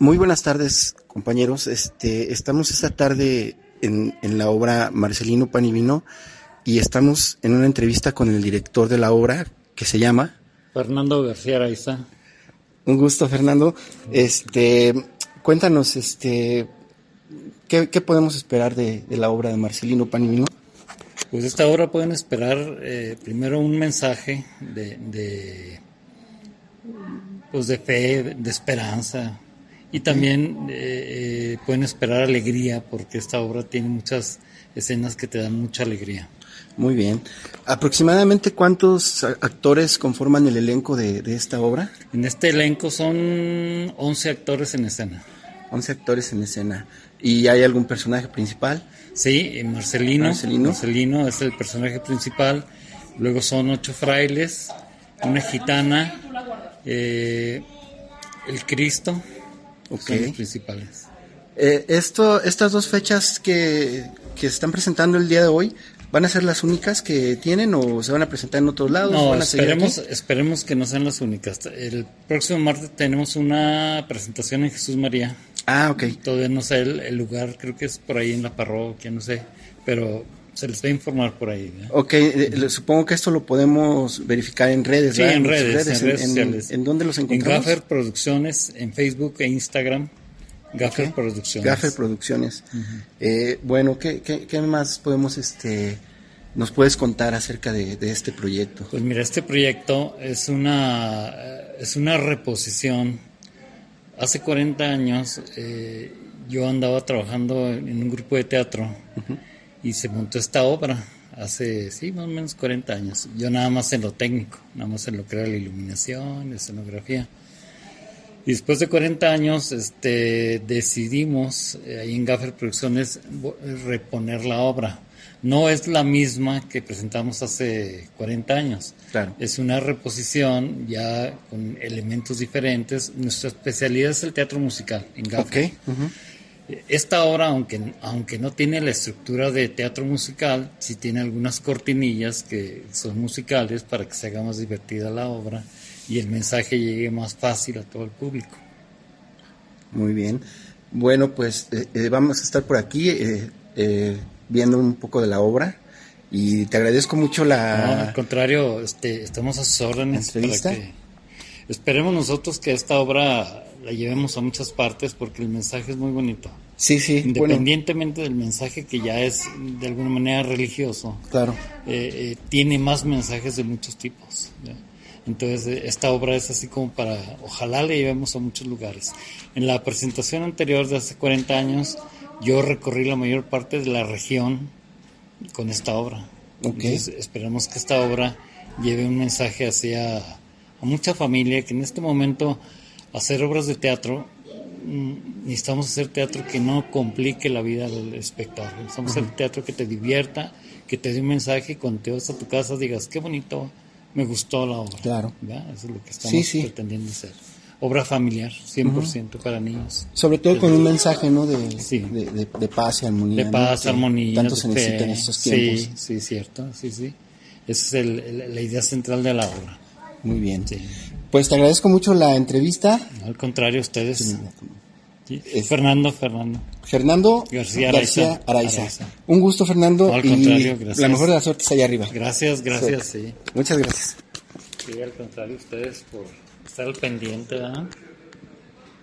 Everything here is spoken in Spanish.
Muy buenas tardes, compañeros. Estamos esta tarde en la obra Marcelino Pan y Vino y estamos en una entrevista con el director de la obra, que se llama Fernando García Araiza. Un gusto, Fernando. Cuéntanos, ¿qué podemos esperar de la obra de Marcelino Pan y Vino? Pues esta obra pueden esperar primero un mensaje de fe, de esperanza, y también pueden esperar alegría, porque esta obra tiene muchas escenas que te dan mucha alegría. Muy bien. ¿Aproximadamente cuántos actores conforman el elenco de esta obra? En este elenco son 11 actores en escena. 11 actores en escena. ¿Y hay algún personaje principal? Sí, Marcelino es el personaje principal. Luego son 8 frailes, una gitana, el Cristo, son los principales. Estas dos fechas que se están presentando el día de hoy, ¿van a ser las únicas que tienen o se van a presentar en otros lados? No, esperemos que no sean las únicas. El próximo martes tenemos una presentación en Jesús María. Ah, ok. Todavía no sé el lugar, creo que es por ahí en la parroquia, no sé, pero se les va a informar por ahí, ¿no? Ok, supongo que esto lo podemos verificar en redes, sí, ¿verdad? en redes sociales. ¿En dónde los encontramos? En Gaffer Producciones, en Facebook e Instagram. Gaffer Producciones. Gaffer Producciones. Uh-huh. Bueno, ¿qué más podemos, nos puedes contar acerca de este proyecto? Pues mira, este proyecto es una reposición. Hace 40 años yo andaba trabajando en un grupo de teatro, uh-huh, y se montó esta obra hace, más o menos 40 años. Yo nada más en lo técnico, nada más en lo que era la iluminación, la escenografía. Y después de 40 años decidimos ahí en Gaffer Producciones reponer la obra. No es la misma que presentamos hace 40 años. Claro. Es una reposición ya con elementos diferentes. Nuestra especialidad es el teatro musical en Gaffer. Okay. Uh-huh. Esta obra, aunque no tiene la estructura de teatro musical, sí tiene algunas cortinillas que son musicales para que se haga más divertida la obra y el mensaje llegue más fácil a todo el público. Muy bien. Bueno, pues vamos a estar por aquí viendo un poco de la obra y te agradezco mucho No, al contrario, estamos a sus órdenes para que esperemos nosotros que esta obra la llevemos a muchas partes, porque el mensaje es muy bonito. Sí, Independientemente del mensaje, que ya es de alguna manera religioso. Claro. Tiene más mensajes de muchos tipos, ¿ya? Entonces esta obra es así como para, ojalá la llevemos a muchos lugares. En la presentación anterior de hace 40 años yo recorrí la mayor parte de la región con esta obra. Okay. Entonces esperamos que esta obra lleve un mensaje hacia a mucha familia, que en este momento hacer obras de teatro, necesitamos hacer teatro que no complique la vida del espectador. Necesitamos hacer teatro que te divierta, que te dé un mensaje, y cuando te vas a tu casa digas, qué bonito, me gustó la obra. Claro. ¿verdad? Eso es lo que estamos pretendiendo hacer. Obra familiar, 100% para niños. Sobre todo con un mensaje, ¿no? De paz y armonía. De paz, armonía. Tanto se necesita en estos tiempos. Sí, cierto. Sí. Esa es la idea central de la obra. Muy bien. Sí. Pues te agradezco mucho la entrevista. Al contrario, ustedes. Sí. Fernando García Araiza. Un gusto, Fernando. No, al contrario, gracias. La mejor de las suertes allá arriba. Gracias, sí. Muchas gracias. Sí, al contrario, ustedes por estar al pendiente, ¿verdad?